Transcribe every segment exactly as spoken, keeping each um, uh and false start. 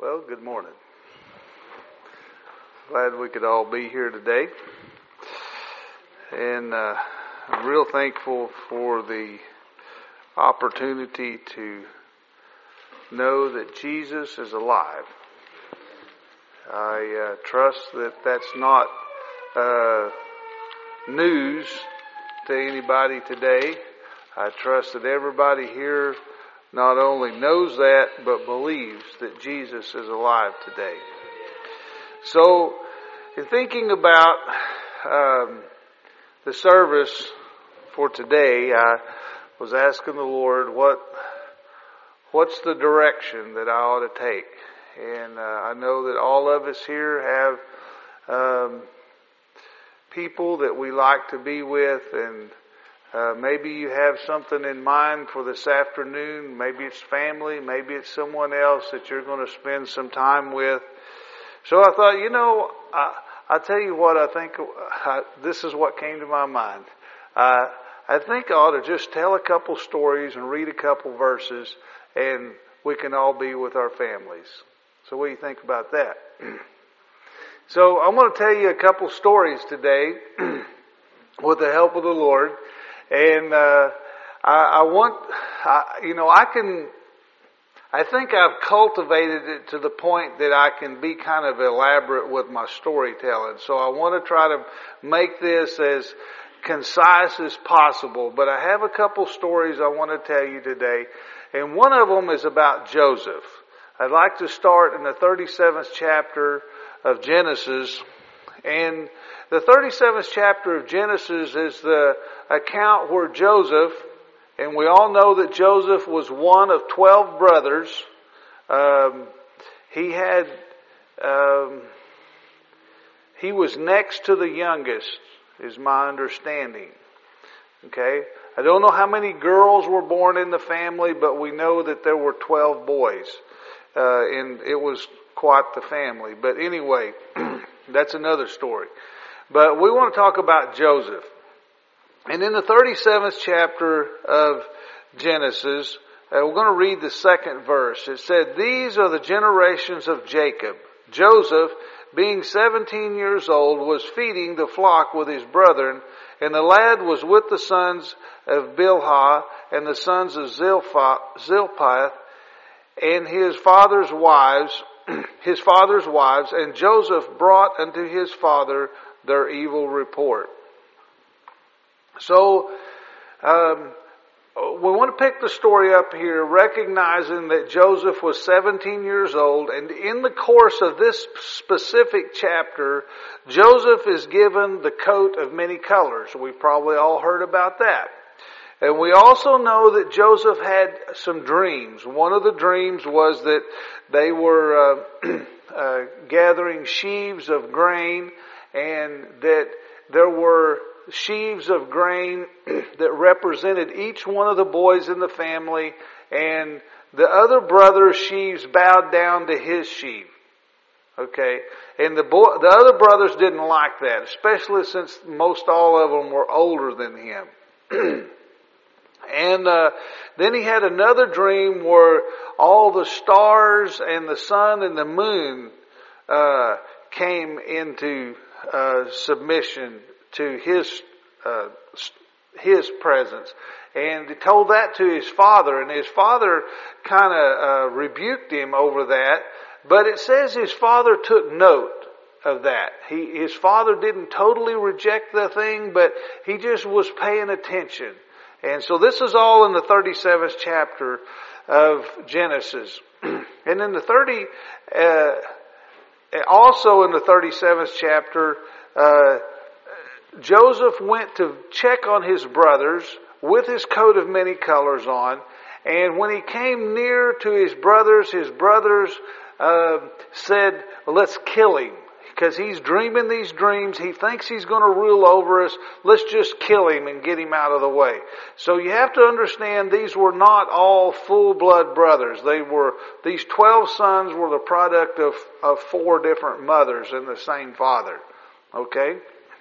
Well, good morning. Glad we could all be here today. And uh, I'm real thankful for the opportunity to know that Jesus is alive. I uh, trust that that's not uh, news to anybody today. I trust that everybody here not only knows that, but believes that Jesus is alive today. So, in thinking about um, the service for today, I was asking the Lord, what what's the direction that I ought to take? And uh, I know that all of us here have um, people that we like to be with, and Uh, maybe you have something in mind for this afternoon. Maybe it's family. Maybe it's someone else that you're going to spend some time with. So I thought, you know, I, I'll tell you what I think. I, this is what came to my mind. Uh, I think I ought to just tell a couple stories and read a couple verses, and we can all be with our families. So what do you think about that? So I'm going to tell you a couple stories today with the help of the Lord. And uh, I, I want, I, you know, I can, I think I've cultivated it to the point that I can be kind of elaborate with my storytelling. So I want to try to make this as concise as possible. But I have a couple stories I want to tell you today. And one of them is about Joseph. I'd like to start in the thirty-seventh chapter of Genesis. And the thirty-seventh chapter of Genesis is the account where Joseph, and we all know that Joseph was one of twelve brothers. Um, he had, um, he was next to the youngest, is my understanding. Okay? I don't know how many girls were born in the family, but we know that there were twelve boys. Uh, and it was quite the family. But anyway, that's another story. But we want to talk about Joseph. And in the thirty-seventh chapter of Genesis, uh, we're going to read the second verse. It said, "These are the generations of Jacob. Joseph, being seventeen years old, was feeding the flock with his brethren, and the lad was with the sons of Bilhah and the sons of Zilpath and his father's wives, his father's wives, and Joseph brought unto his father their evil report." So, um, we want to pick the story up here, recognizing that Joseph was seventeen years old, and in the course of this specific chapter, Joseph is given the coat of many colors. We've probably all heard about that. And we also know that Joseph had some dreams. One of the dreams was that they were uh, uh, gathering sheaves of grain, and that there were sheaves of grain that represented each one of the boys in the family, and the other brother's sheaves bowed down to his sheaf. Okay? And the boy, the other brothers didn't like that, especially since most all of them were older than him. And uh, then he had another dream where all the stars and the sun and the moon uh, came into uh, submission to his uh, his presence. And he told that to his father, and his father kind of uh, rebuked him over that. But it says his father took note of that. He, his father didn't totally reject the thing, but he just was paying attention. And so this is all in the thirty-seventh chapter of Genesis. And in the thirty, uh, also in the thirty-seventh chapter, uh, Joseph went to check on his brothers with his coat of many colors on. And when he came near to his brothers, his brothers uh, said, well, "Let's kill him. Because he's dreaming these dreams. He thinks he's going to rule over us. Let's just kill him and get him out of the way." So you have to understand these were not all full-blood brothers. They were, these twelve sons were the product of, of four different mothers and the same father. Okay?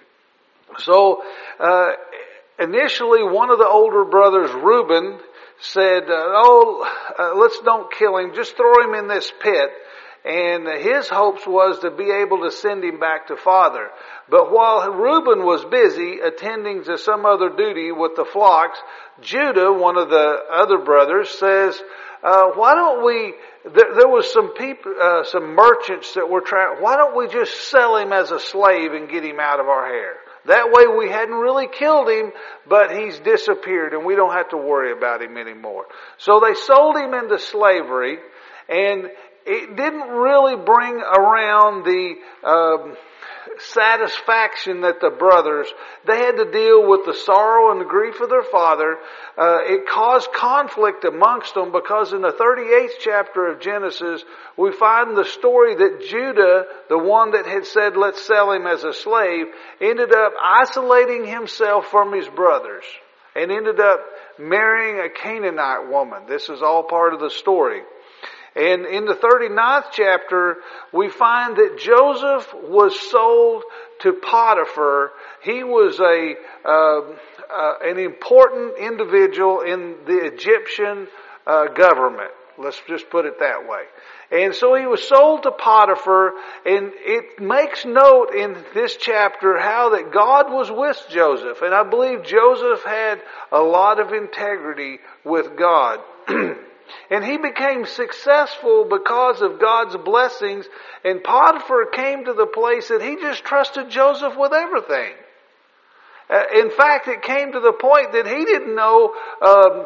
So, uh, initially one of the older brothers, Reuben, said, uh, oh, uh, let's don't kill him. Just throw him in this pit. and his hopes was to be able to send him back to father. But while Reuben was busy attending to some other duty with the flocks, Judah, one of the other brothers, says, uh, why don't we, there, there was some people, uh, some merchants that were trying, why don't we just sell him as a slave and get him out of our hair? That way we hadn't really killed him, but he's disappeared and we don't have to worry about him anymore. So they sold him into slavery, and it didn't really bring around the um, satisfaction that the brothers, they had to deal with the sorrow and the grief of their father. Uh, it caused conflict amongst them, because in the thirty-eighth chapter of Genesis, we find the story that Judah, the one that had said, let's sell him as a slave, ended up isolating himself from his brothers and ended up marrying a Canaanite woman. This is all part of the story. And in the thirty-ninth chapter, we find that Joseph was sold to Potiphar. He was a uh, uh, an important individual in the Egyptian uh, government. Let's just put it that way. And so he was sold to Potiphar, and it makes note in this chapter how that God was with Joseph. And I believe Joseph had a lot of integrity with God. And he became successful because of God's blessings. And Potiphar came to the place that he just trusted Joseph with everything. Uh, in fact, it came to the point that he didn't know um,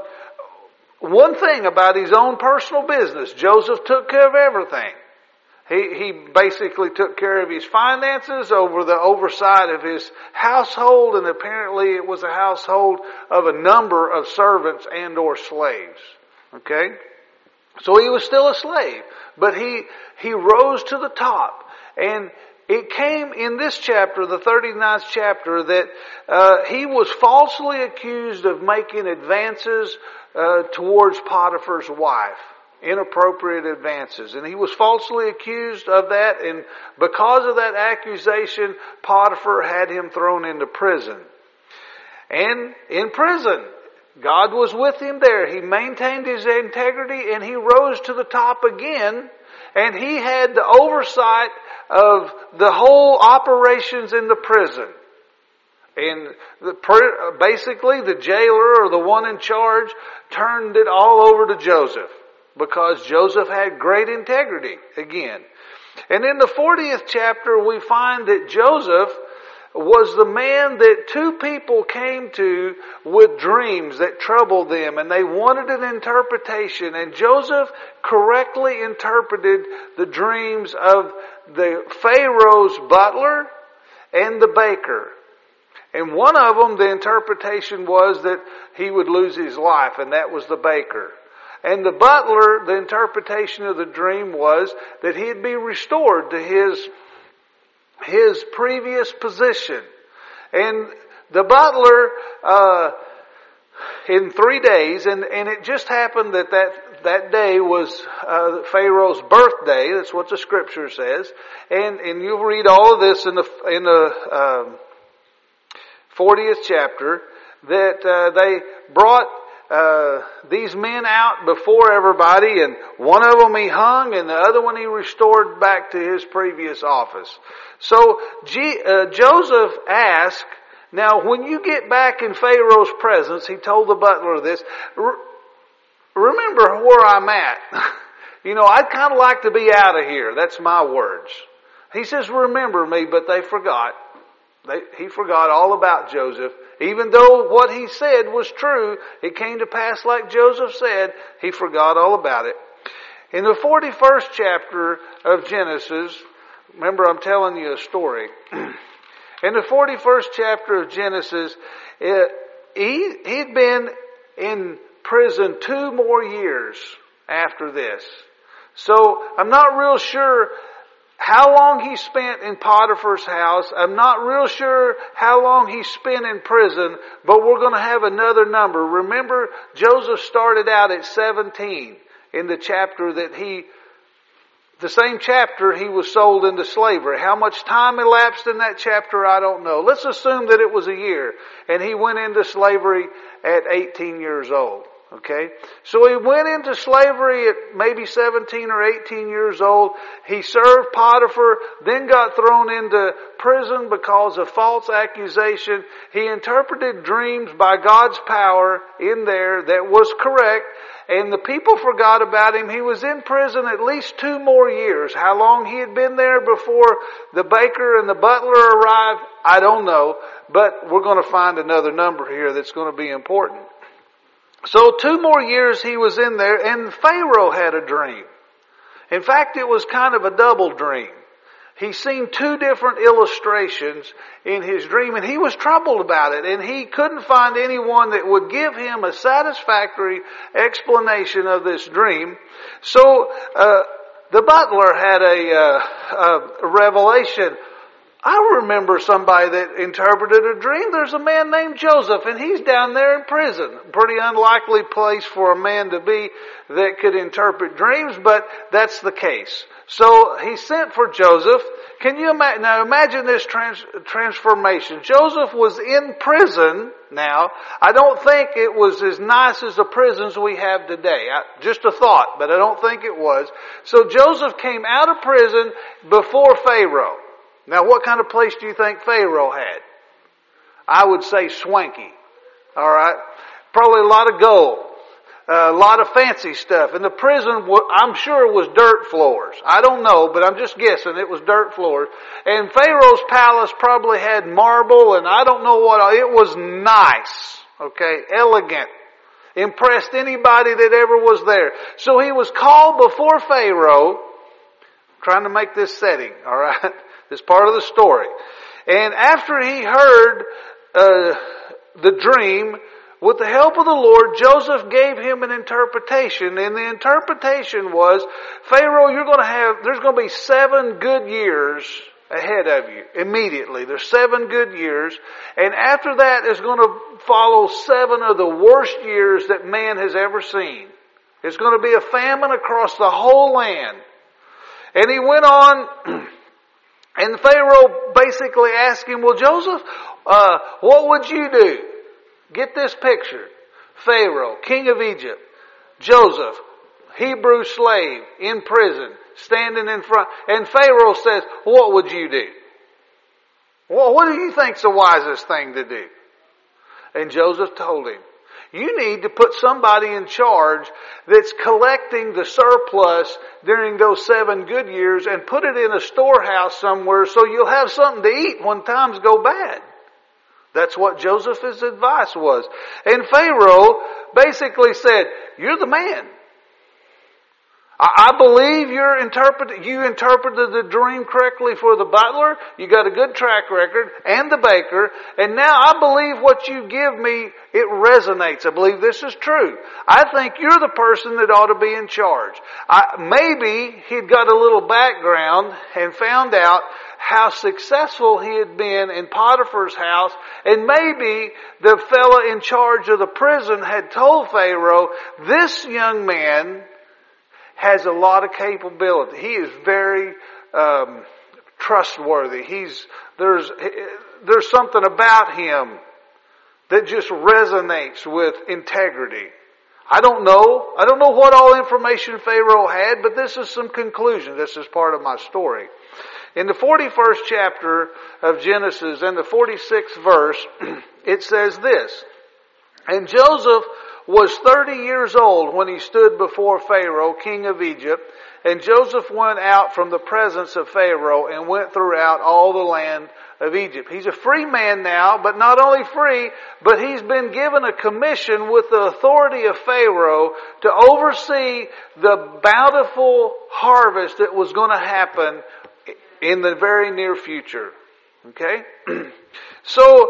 one thing about his own personal business. Joseph took care of everything. He, he basically took care of his finances, over the oversight of his household, and apparently it was a household of a number of servants and or slaves. Okay? So he was still a slave, but he, he rose to the top. And it came in this chapter, the thirty-ninth chapter, that uh, he was falsely accused of making advances uh, towards Potiphar's wife. Inappropriate advances. And he was falsely accused of that, and because of that accusation, Potiphar had him thrown into prison. And in prison, God was with him there. He maintained his integrity, and he rose to the top again, and he had the oversight of the whole operations in the prison. And the, basically the jailer, or the one in charge, turned it all over to Joseph, because Joseph had great integrity again. And in the fortieth chapter, we find that Joseph was the man that two people came to with dreams that troubled them, and they wanted an interpretation. And Joseph correctly interpreted the dreams of the Pharaoh's butler and the baker. And one of them, the interpretation was that he would lose his life, and that was the baker. And the butler, the interpretation of the dream was that he'd be restored to his his previous position. And the butler, uh, in three days, and, and it just happened that that, that day was uh, Pharaoh's birthday. That's what the scripture says. And, and you'll read all of this in the, in the um, fortieth chapter, that uh, they brought Uh, these men out before everybody, and one of them he hung, and the other one he restored back to his previous office. So G- uh, Joseph asked, now when you get back in Pharaoh's presence, he told the butler this, remember where I'm at. You know, I'd kind of like to be out of here. That's my words. He says, remember me, but they forgot. They, he forgot all about Joseph. Even though what he said was true, it came to pass like Joseph said, he forgot all about it. In the forty-first chapter of Genesis, remember I'm telling you a story. In the forty-first chapter of Genesis, it, he, he'd been in prison two more years after this. So I'm not real sure how long he spent in Potiphar's house. I'm not real sure how long he spent in prison, but we're going to have another number. Remember, Joseph started out at seventeen in the chapter that he, the same chapter he was sold into slavery. How much time elapsed in that chapter, I don't know. Let's assume that it was a year, and he went into slavery at eighteen years old. Okay? So he went into slavery at maybe seventeen or eighteen years old. He served Potiphar, then got thrown into prison because of false accusation. He interpreted dreams by God's power in there that was correct. And the people forgot about him. He was in prison at least two more years. How long he had been there before the baker and the butler arrived, I don't know. But we're going to find another number here that's going to be important. So two more years he was in there, and Pharaoh had a dream. In fact, it was kind of a double dream. He seen two different illustrations in his dream, and he was troubled about it, and he couldn't find anyone that would give him a satisfactory explanation of this dream. So uh, the butler had a, uh, a revelation. I remember somebody that interpreted a dream. There's a man named Joseph, and he's down there in prison. Pretty unlikely place for a man to be that could interpret dreams, but that's the case. So he sent for Joseph. Can you imagine? Now imagine this trans- transformation. Joseph was in prison now. I don't think it was as nice as the prisons we have today. I, just a thought, but I don't think it was. So Joseph came out of prison before Pharaoh. Now what kind of place do you think Pharaoh had? I would say swanky. Alright? Probably a lot of gold. A lot of fancy stuff. And the prison, I'm sure, was dirt floors. I don't know, but I'm just guessing it was dirt floors. And Pharaoh's palace probably had marble and I don't know what. It was nice. Okay? Elegant. Impressed anybody that ever was there. So he was called before Pharaoh, trying to make this setting, alright? This part of the story. And after he heard uh, the dream, with the help of the Lord, Joseph gave him an interpretation, and the interpretation was, Pharaoh, you're going to have, there's going to be seven good years ahead of you, immediately. There's seven good years, and after that is going to follow seven of the worst years that man has ever seen. It's going to be a famine across the whole land. And he went on, and Pharaoh basically asked him, well, Joseph, uh, what would you do? Get this picture. Pharaoh, king of Egypt. Joseph, Hebrew slave, in prison, standing in front. And Pharaoh says, what would you do? Well, what do you think's the wisest thing to do? And Joseph told him, you need to put somebody in charge that's collecting the surplus during those seven good years and put it in a storehouse somewhere so you'll have something to eat when times go bad. That's what Joseph's advice was. And Pharaoh basically said, you're the man. I, I believe you're interpret, you interpreted the dream correctly for the butler. You got a good track record, and the baker. And now I believe what you give me, it resonates. I believe this is true. I think you're the person that ought to be in charge. I, maybe he'd got a little background and found out how successful he had been in Potiphar's house, and maybe the fella in charge of the prison had told Pharaoh, this young man has a lot of capability. He is very um, trustworthy. He's there's there's something about him that just resonates with integrity. I don't know. I don't know what all information Pharaoh had, but this is some conclusion. This is part of my story. In the forty-first chapter of Genesis and the forty-sixth verse, it says this, and Joseph was thirty years old when he stood before Pharaoh, king of Egypt, and Joseph went out from the presence of Pharaoh and went throughout all the land of Egypt. He's a free man now, but not only free, but he's been given a commission with the authority of Pharaoh to oversee the bountiful harvest that was going to happen in the very near future. Okay? So,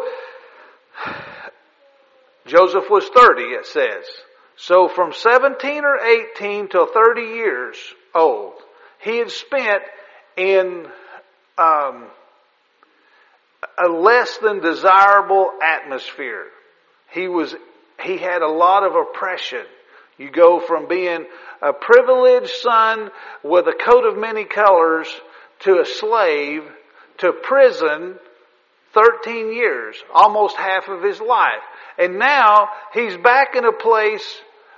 Joseph was thirty, it says. So from seventeen or eighteen till thirty years old, he had spent in um, a less than desirable atmosphere. He was, he had a lot of oppression. You go from being a privileged son with a coat of many colors to a slave to prison, thirteen years, almost half of his life. And now he's back in a place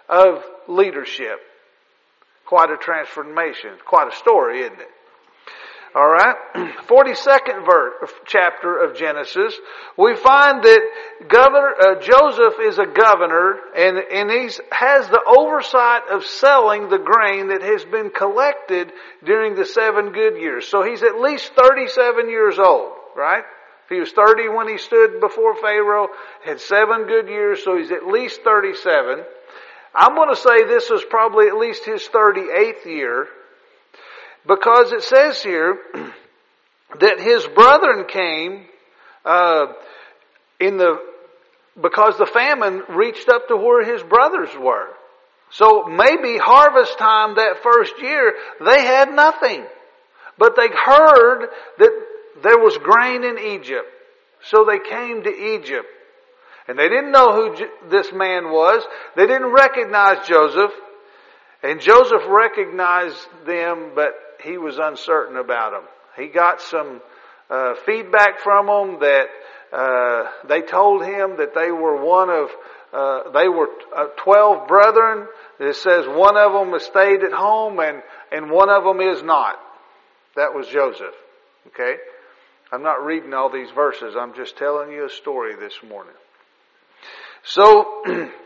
of leadership. Quite a transformation. Quite a story, isn't it? All right. forty-second verse, chapter of Genesis, we find that governor uh, Joseph is a governor, and and he has the oversight of selling the grain that has been collected during the seven good years. So he's at least thirty-seven years old, right? If he was thirty when he stood before Pharaoh, had seven good years, so he's at least thirty-seven. I'm going to say this was probably at least his thirty-eighth year, because it says here that his brethren came uh, in the because the famine reached up to where his brothers were. So maybe harvest time that first year they had nothing, but they heard that there was grain in Egypt, so they came to Egypt. And they didn't know who this man was. They didn't recognize Joseph. And Joseph recognized them, but he was uncertain about them. He got some uh, feedback from them that uh, they told him that they were one of, uh, they were uh, twelve brethren. It says one of them has stayed at home and, and one of them is not. That was Joseph. Okay? I'm not reading all these verses. I'm just telling you a story this morning. So,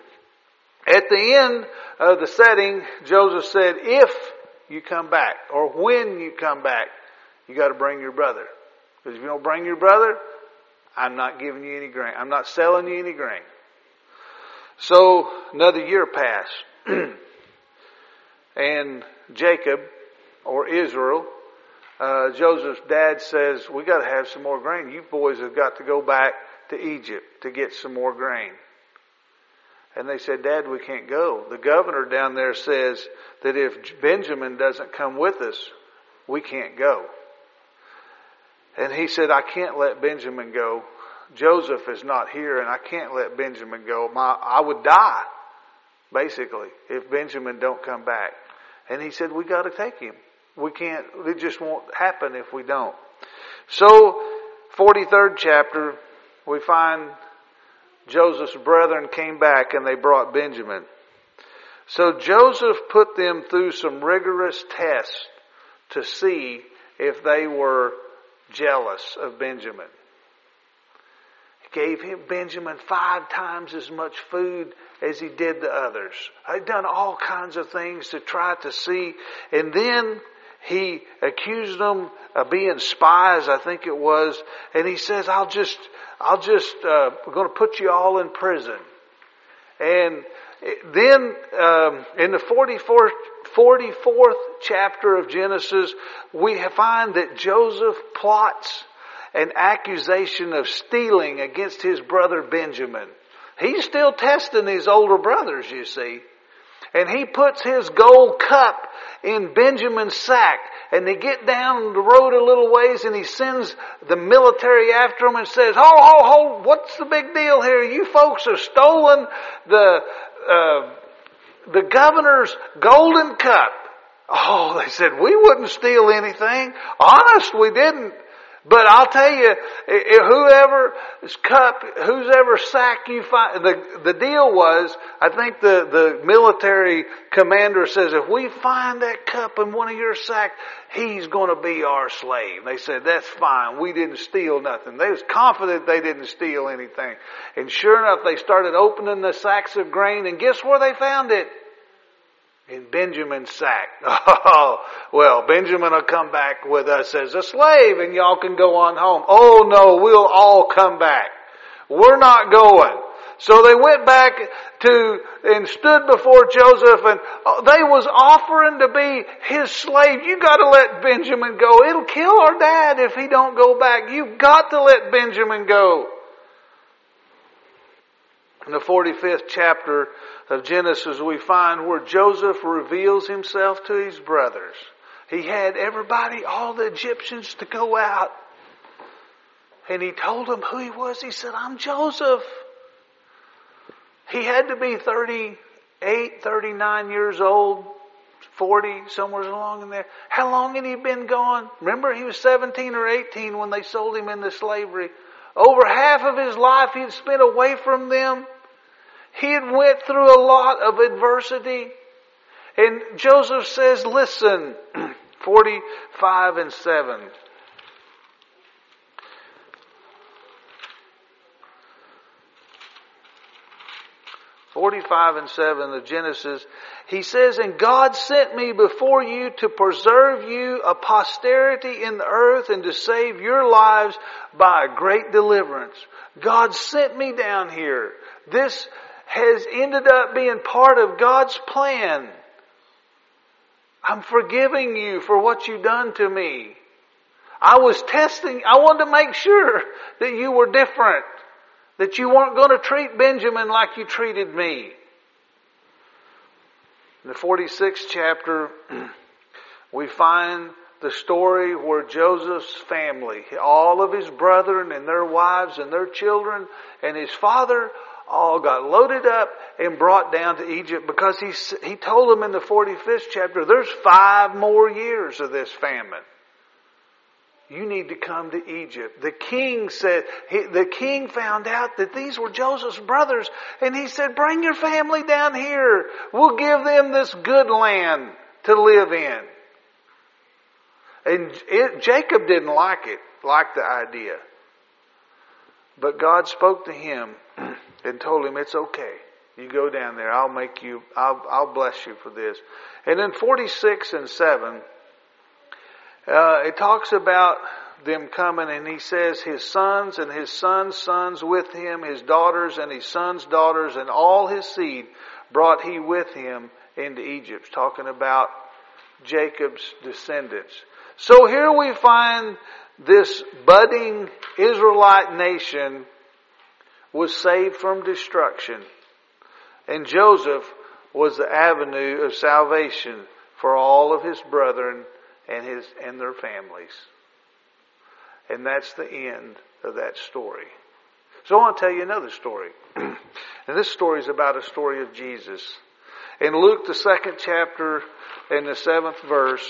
at the end of the setting, Joseph said, if you come back, or when you come back, you got to bring your brother. Because if you don't bring your brother, I'm not giving you any grain. I'm not selling you any grain. So, another year passed. And Jacob, or Israel, uh, Joseph's dad says, we got to have some more grain. You boys have got to go back to Egypt to get some more grain. And they said, Dad, we can't go. The governor down there says that if Benjamin doesn't come with us, we can't go. And he said, I can't let Benjamin go. Joseph is not here, and I can't let Benjamin go. My, I would die, basically, if Benjamin don't come back. And he said, we got to take him. We can't, it just won't happen if we don't. So, forty-third chapter, we find Joseph's brethren came back and they brought Benjamin. So Joseph put them through some rigorous tests to see if they were jealous of Benjamin. He gave him Benjamin five times as much food as he did the others. He'd done all kinds of things to try to see. And then he accused them of being spies, I think it was. And he says, I'll just... I'll just, uh, we're going to put you all in prison. And then, um, in the forty-fourth, forty-fourth chapter of Genesis, we find that Joseph plots an accusation of stealing against his brother Benjamin. He's still testing his older brothers, you see. And he puts his gold cup in Benjamin's sack. And they get down the road a little ways and he sends the military after them and says, ho, ho, ho, what's the big deal here? You folks have stolen the, uh, the governor's golden cup. Oh, they said, we wouldn't steal anything. Honest, we didn't. But I'll tell you, whoever's cup, whoever sack you find, the, the deal was, I think the, the military commander says, if we find that cup in one of your sacks, he's going to be our slave. They said, that's fine. We didn't steal nothing. They was confident they didn't steal anything. And sure enough, they started opening the sacks of grain, and guess where they found it? In Benjamin's sack. Oh, well, Benjamin will come back with us as a slave and y'all can go on home. Oh no, we'll all come back. We're not going. So they went back to and stood before Joseph, and they was offering to be his slave. You got to let Benjamin go. It'll kill our dad if he don't go back. You've got to let Benjamin go. In the forty-fifth chapter of Genesis, we find where Joseph reveals himself to his brothers. He had everybody, all the Egyptians, to go out. And he told them who he was. He said, I'm Joseph. He had to be thirty-eight, thirty-nine years old, forty, somewhere along in there. How long had he been gone? Remember, he was seventeen or eighteen when they sold him into slavery. Over half of his life he had spent away from them. He had went through a lot of adversity. And Joseph says, listen, forty-five and seven. forty-five and seven of Genesis, he says, and God sent me before you to preserve you a posterity in the earth and to save your lives by a great deliverance. God sent me down here. This has ended up being part of God's plan. I'm forgiving you for what you've done to me. I was testing, I wanted to make sure that you were different. That you weren't going to treat Benjamin like you treated me. In the forty-sixth chapter, we find the story where Joseph's family, all of his brethren and their wives and their children and his father, all got loaded up and brought down to Egypt because he, he told them in the forty-fifth chapter, there's five more years of this famine. You need to come to Egypt. The king said, he, the king found out that these were Joseph's brothers, and he said, bring your family down here. We'll give them this good land to live in. And it, Jacob didn't like it, like the idea. But God spoke to him and told him, it's okay. You go down there. I'll make you, I'll, I'll bless you for this. And in forty-six and seven, Uh, it talks about them coming, and he says his sons and his sons' sons with him, his daughters and his sons' daughters, and all his seed brought he with him into Egypt. Talking about Jacob's descendants. So here we find this budding Israelite nation was saved from destruction. And Joseph was the avenue of salvation for all of his brethren and his and their families. And that's the end of that story. So I want to tell you another story. And this story is about a story of Jesus. In Luke, the second chapter, in the seventh verse,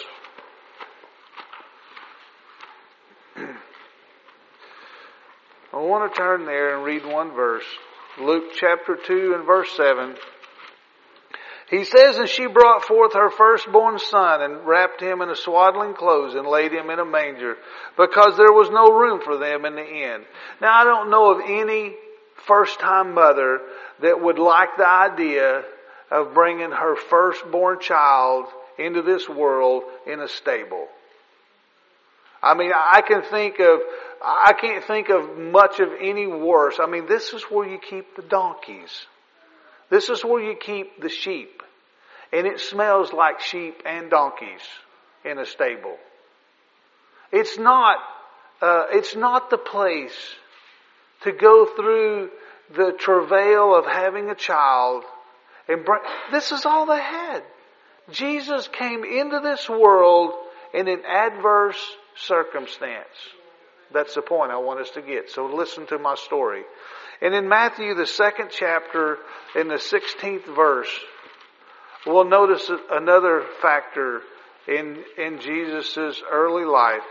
I want to turn there and read one verse. Luke chapter two and verse seven. He says, and she brought forth her firstborn son and wrapped him in a swaddling clothes and laid him in a manger because there was no room for them in the inn. Now I don't know of any first-time mother that would like the idea of bringing her firstborn child into this world in a stable. I mean, I can think of, I can't think of much of any worse. I mean, this is where you keep the donkeys. This is where you keep the sheep. And it smells like sheep and donkeys in a stable. It's not, uh, it's not the place to go through the travail of having a child and bring, this is all they had. Jesus came into this world in an adverse circumstance. That's the point I want us to get. So listen to my story. And in Matthew, the second chapter, in the sixteenth verse, we'll notice another factor in, in Jesus' early life.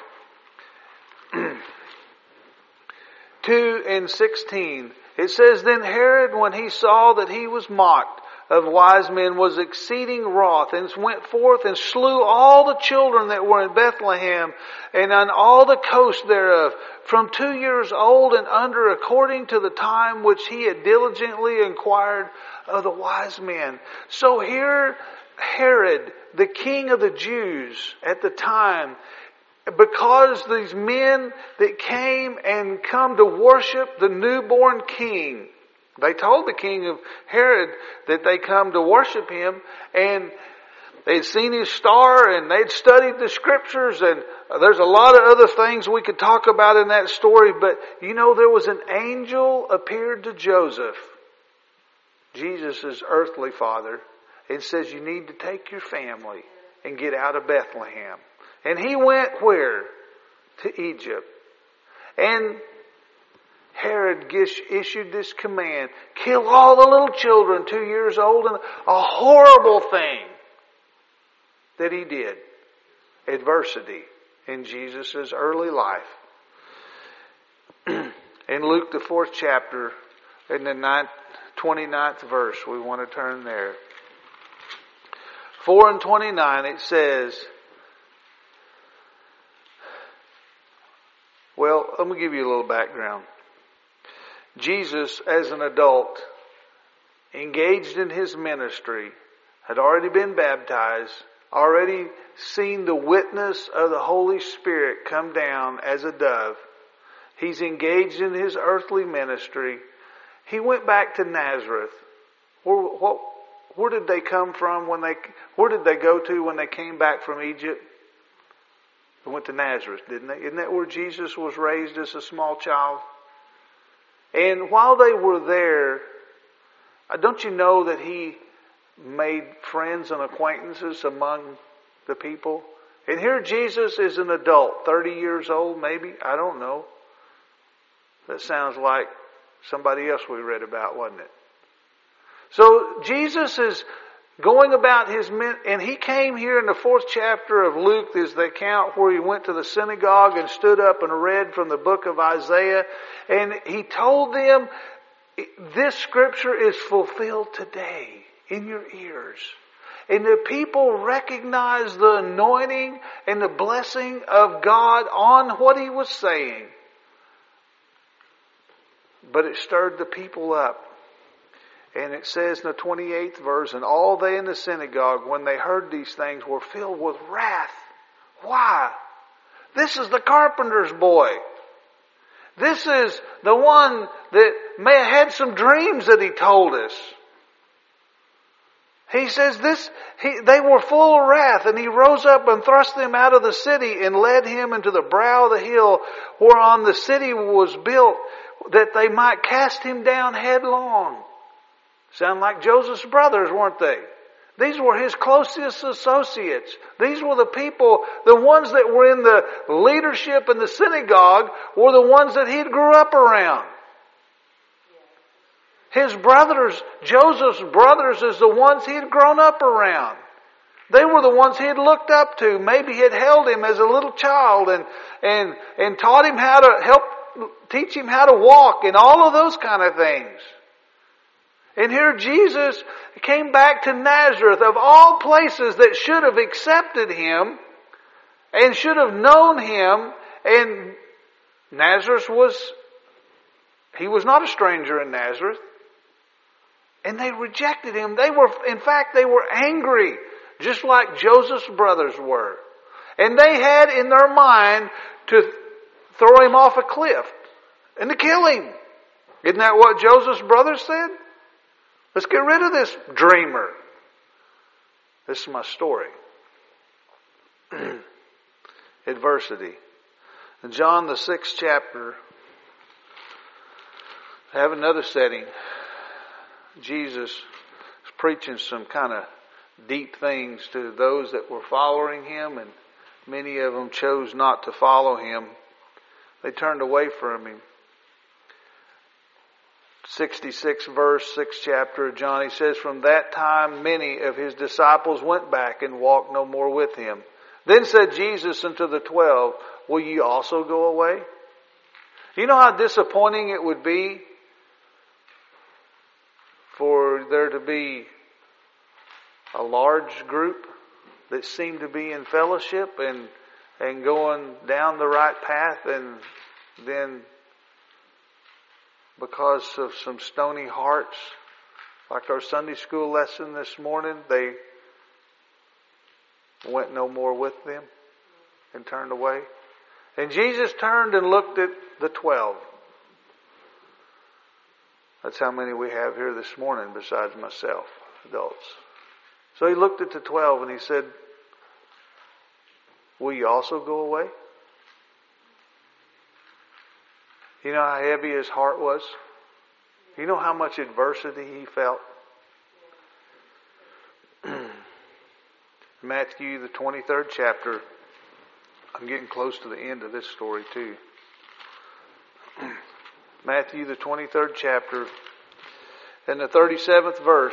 two and sixteen, it says, then Herod, when he saw that he was mocked of wise men, was exceeding wroth, and went forth and slew all the children that were in Bethlehem and on all the coast thereof, from two years old and under, according to the time which he had diligently inquired of the wise men. So here Herod, the king of the Jews at the time, because these men that came and come to worship the newborn king, they told the king of Herod that they come to worship him, and they'd seen his star and they'd studied the scriptures, and there's a lot of other things we could talk about in that story, but you know, there was an angel appeared to Joseph, Jesus' earthly father, and says, you need to take your family and get out of Bethlehem. And he went where? To Egypt. And Herod issued this command, kill all the little children two years old, and a horrible thing that he did. Adversity in Jesus' early life. In Luke, the fourth chapter, in the ninth, twenty-ninth verse. We want to turn there. four and twenty-nine, it says, well, let me give you a little background. Jesus, as an adult, engaged in his ministry, had already been baptized, already seen the witness of the Holy Spirit come down as a dove. He's engaged in his earthly ministry. He went back to Nazareth. Where, what, where did they come from when they, where did they go to when they came back from Egypt? They went to Nazareth, didn't they? Isn't that where Jesus was raised as a small child? And while they were there, don't you know that he made friends and acquaintances among the people? And here Jesus is an adult, thirty years old maybe, I don't know. That sounds like somebody else we read about, wasn't it? So Jesus is going about his men, and he came here in the fourth chapter of Luke, is the account where he went to the synagogue and stood up and read from the book of Isaiah, and he told them, this scripture is fulfilled today in your ears. And the people recognized the anointing and the blessing of God on what he was saying. But it stirred the people up. And it says in the twenty-eighth verse, and all they in the synagogue, when they heard these things, were filled with wrath. Why? This is the carpenter's boy. This is the one that may have had some dreams that he told us. He says this, he, they were full of wrath, and he rose up and thrust them out of the city and led him into the brow of the hill whereon the city was built, that they might cast him down headlong. Sound like Joseph's brothers, weren't they? These were his closest associates. These were the people, the ones that were in the leadership in the synagogue were the ones that he grew up around. His brothers, Joseph's brothers, is the ones he had grown up around. They were the ones he had looked up to. Maybe he had held him as a little child and, and, and taught him how to help, teach him how to walk and all of those kind of things. And here Jesus came back to Nazareth, of all places that should have accepted him and should have known him. And Nazareth was, he was not a stranger in Nazareth. And they rejected him. They were, in fact, they were angry, just like Joseph's brothers were. And they had in their mind to throw him off a cliff and to kill him. Isn't that what Joseph's brothers said? Let's get rid of this dreamer. This is my story. Adversity. In John the sixth chapter, I have another setting. Jesus is preaching some kind of deep things to those that were following him, and many of them chose not to follow him. They turned away from him. sixty-sixth verse, sixth chapter of John, he says, from that time many of his disciples went back and walked no more with him. Then said Jesus unto the twelve, will ye also go away? You know how disappointing it would be for there to be a large group that seemed to be in fellowship and, and going down the right path, and then because of some stony hearts, like our Sunday school lesson this morning, they went no more with them and turned away. And Jesus turned and looked at the twelve. That's how many we have here this morning besides myself, adults. So he looked at the twelve and he said, will you also go away? You know how heavy his heart was? You know how much adversity he felt? Matthew, the twenty-third chapter. I'm getting close to the end of this story too. Matthew, the twenty-third chapter, and the thirty-seventh verse.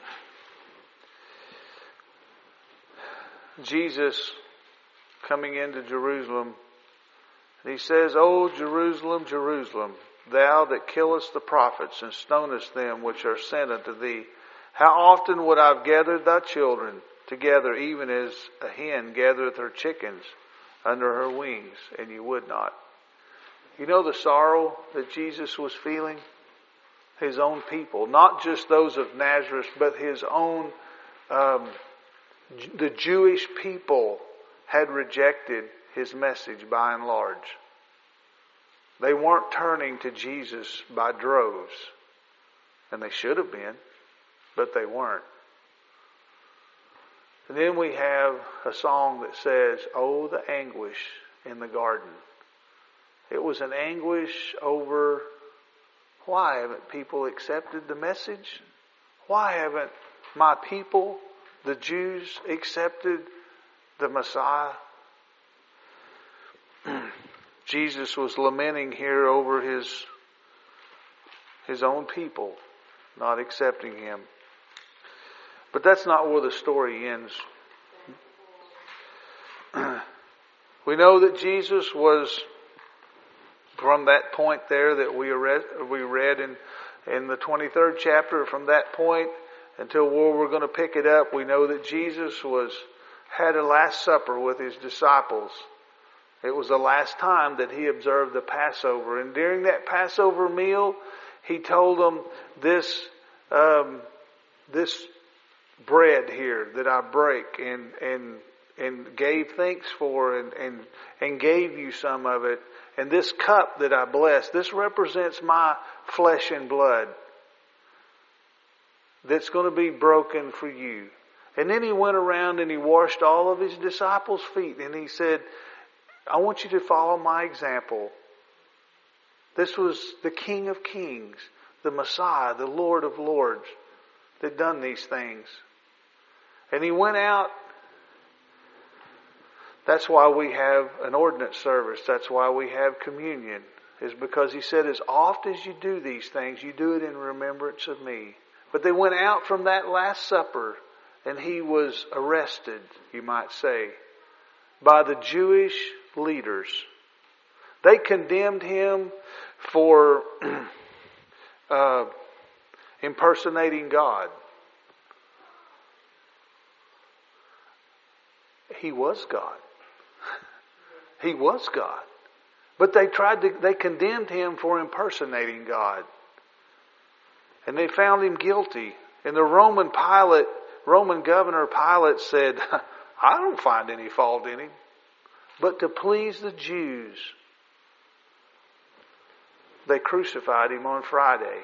Jesus coming into Jerusalem. And he says, "Oh, Jerusalem, Jerusalem, thou that killest the prophets, and stonest them which are sent unto thee? How often would I have gathered thy children together, even as a hen gathereth her chickens under her wings, and you would not. You know the sorrow that Jesus was feeling? His own people, not just those of Nazareth, but his own, um, the Jewish people had rejected his message by and large. They weren't turning to Jesus by droves, and they should have been, but they weren't. And then we have a song that says, "Oh, the anguish in the garden." It was an anguish over, why haven't people accepted the message? Why haven't my people, the Jews, accepted the Messiah? Jesus was lamenting here over his, his own people not accepting him. But that's not where the story ends. We know that Jesus was, from that point there that we read, we read in, in the twenty-third chapter, from that point until where we're going to pick it up, we know that Jesus was had a Last Supper with his disciples. It was the last time that he observed the Passover. And during that Passover meal, he told them, this, um, this bread here that I break and, and, and gave thanks for and, and, and gave you some of it. And this cup that I bless, this represents my flesh and blood that's going to be broken for you. And then he went around and he washed all of his disciples' feet. And he said, I want you to follow my example. This was the King of Kings, the Messiah, the Lord of Lords, that done these things. And he went out. That's why we have an ordinance service. That's why we have communion. Is because he said, as oft as you do these things, you do it in remembrance of me. But they went out from that Last Supper, and he was arrested, you might say, by the Jewish leaders. They condemned him for uh, impersonating God. He was God. He was God. But they tried to, they condemned him for impersonating God. And they found him guilty. And the Roman Pilate, Roman governor Pilate said, I don't find any fault in him. But to please the Jews, they crucified him on Friday.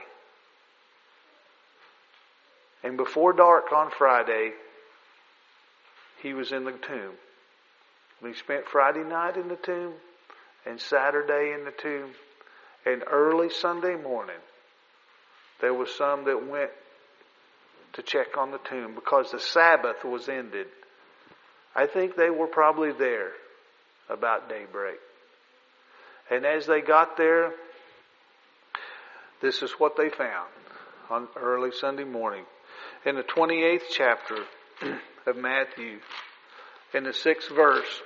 And before dark on Friday, he was in the tomb. We spent Friday night in the tomb and Saturday in the tomb. And early Sunday morning, there was some that went to check on the tomb because the Sabbath was ended. I think they were probably there about daybreak. And as they got there, this is what they found on early Sunday morning. In the twenty-eighth chapter of Matthew, in the sixth verse,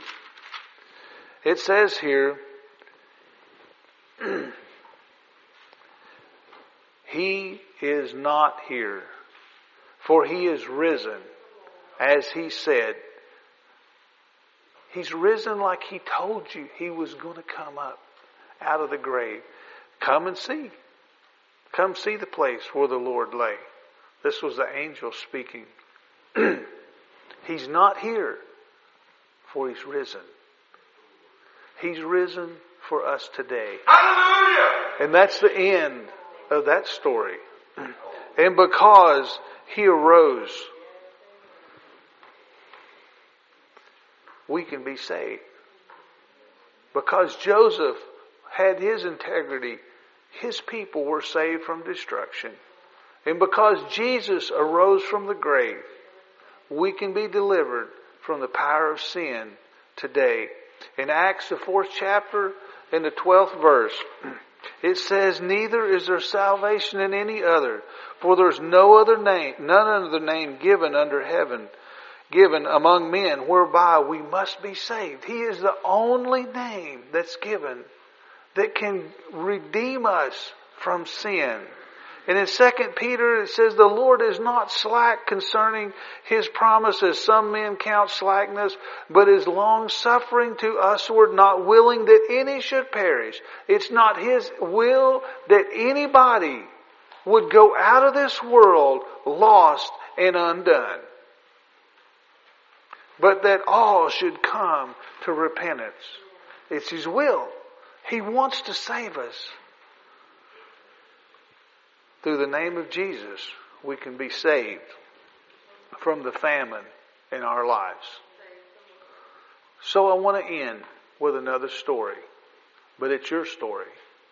it says here, He is not here, for he is risen, as he said. He's risen like he told you he was going to come up out of the grave. Come and see. Come see the place where the Lord lay. This was the angel speaking. He's not here, for he's risen. He's risen for us today. Hallelujah! And that's the end of that story. And because he arose, we can be saved. Because Joseph had his integrity, his people were saved from destruction. And because Jesus arose from the grave, we can be delivered from the power of sin today. In Acts, the fourth chapter, in the twelfth verse, it says, neither is there salvation in any other, for there's no other name, none other name given under heaven, given among men whereby we must be saved. He is the only name that's given that can redeem us from sin. And in Second Peter it says, the Lord is not slack concerning His promise, as some men count slackness, but is long-suffering to usward, not willing that any should perish. It's not His will that anybody would go out of this world lost and undone, but that all should come to repentance. It's His will. He wants to save us. Through the name of Jesus, we can be saved from the famine in our lives. So I want to end with another story, but it's your story.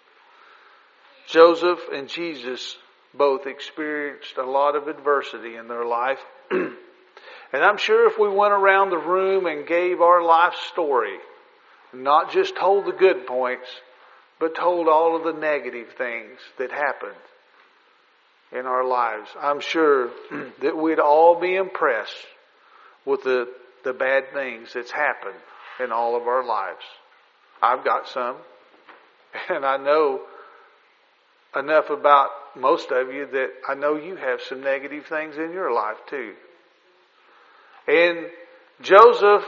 Joseph and Jesus both experienced a lot of adversity in their life. And I'm sure if we went around the room and gave our life story, not just told the good points, but told all of the negative things that happened in our lives, I'm sure that we'd all be impressed with the, the bad things that's happened in all of our lives. I've got some, and I know enough about most of you that I know you have some negative things in your life too. And Joseph,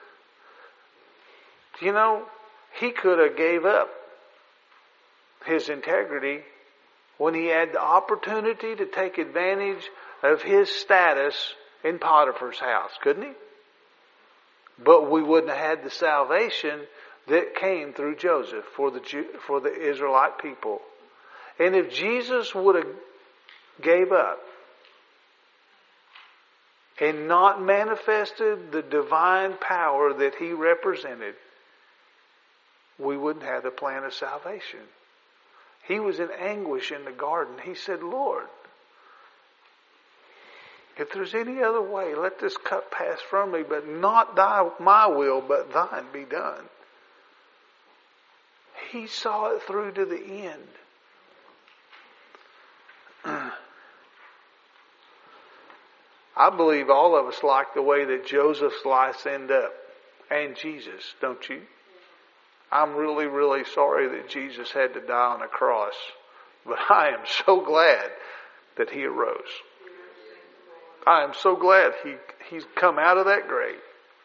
you know, he could have gave up his integrity when he had the opportunity to take advantage of his status in Potiphar's house, couldn't he? But we wouldn't have had the salvation that came through Joseph for the Jew, for the Israelite people. And if Jesus would have gave up and not manifested the divine power that He represented, we wouldn't have the plan of salvation. He was in anguish in the garden. He said, Lord, if there's any other way, let this cup pass from me, but not thy, my will, but thine be done. He saw it through to the end. I believe all of us like the way that Joseph's life ended up, and Jesus, don't you? I'm really, really sorry that Jesus had to die on a cross, but I am so glad that He arose. I am so glad he, He's come out of that grave.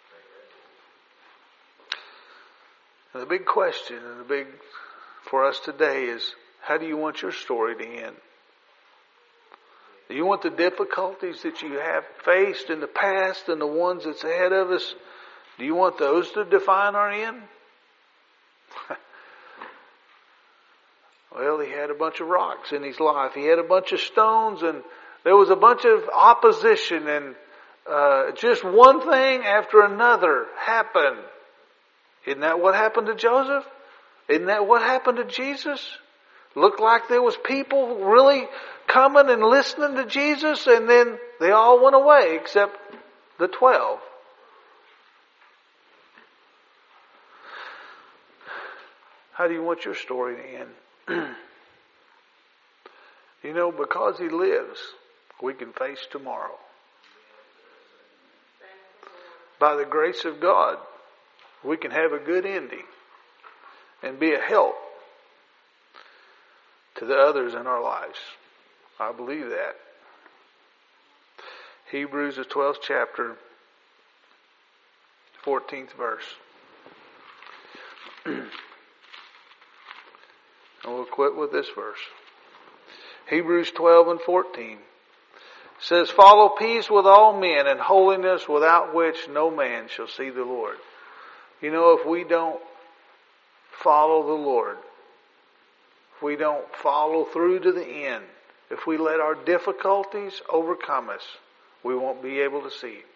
And the big question and the big for us today is, how do you want your story to end? Do you want the difficulties that you have faced in the past and the ones that's ahead of us, do you want those to define our end? Well, he had a bunch of rocks in his life. He had a bunch of stones, and there was a bunch of opposition, and uh, just one thing after another happened. Isn't that what happened to Joseph? Isn't that what happened to Jesus? Looked like there was people really coming and listening to Jesus, and then they all went away except the twelve. How do you want your story to end? You know, because He lives, we can face tomorrow. By the grace of God, we can have a good ending and be a help to the others in our lives. I believe that. Hebrews, the twelfth chapter, fourteenth verse. And we'll quit with this verse. Hebrews twelve and fourteen says, follow peace with all men and holiness, without which no man shall see the Lord. You know, if we don't follow the Lord, if we don't follow through to the end, if we let our difficulties overcome us, we won't be able to see Him.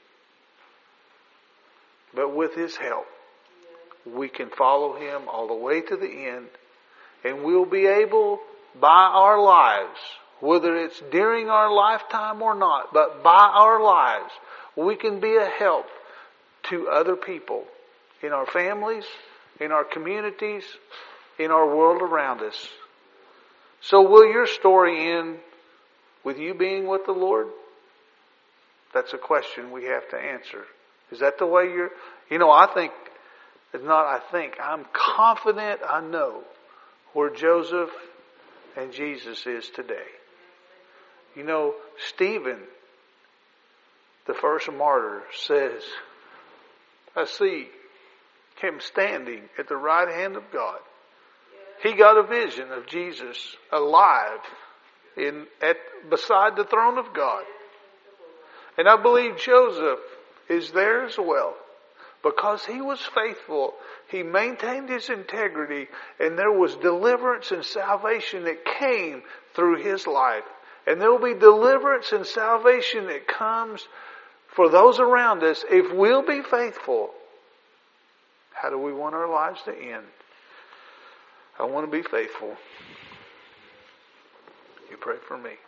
But with His help, we can follow Him all the way to the end. And we'll be able, by our lives, whether it's during our lifetime or not, but by our lives, we can be a help to other people in our families, in our communities, in our world around us. So will your story end with you being with the Lord? That's a question we have to answer. Is that the way you're... You know, I think, it's not I think, I'm confident I know where Joseph and Jesus is today. You know, Stephen, the first martyr, says, I see him standing at the right hand of God. He got a vision of Jesus alive in at beside the throne of God. And I believe Joseph is there as well. Because he was faithful, he maintained his integrity, and there was deliverance and salvation that came through his life. And there will be deliverance and salvation that comes for those around us if we'll be faithful. How do we want our lives to end? I want to be faithful. You pray for me.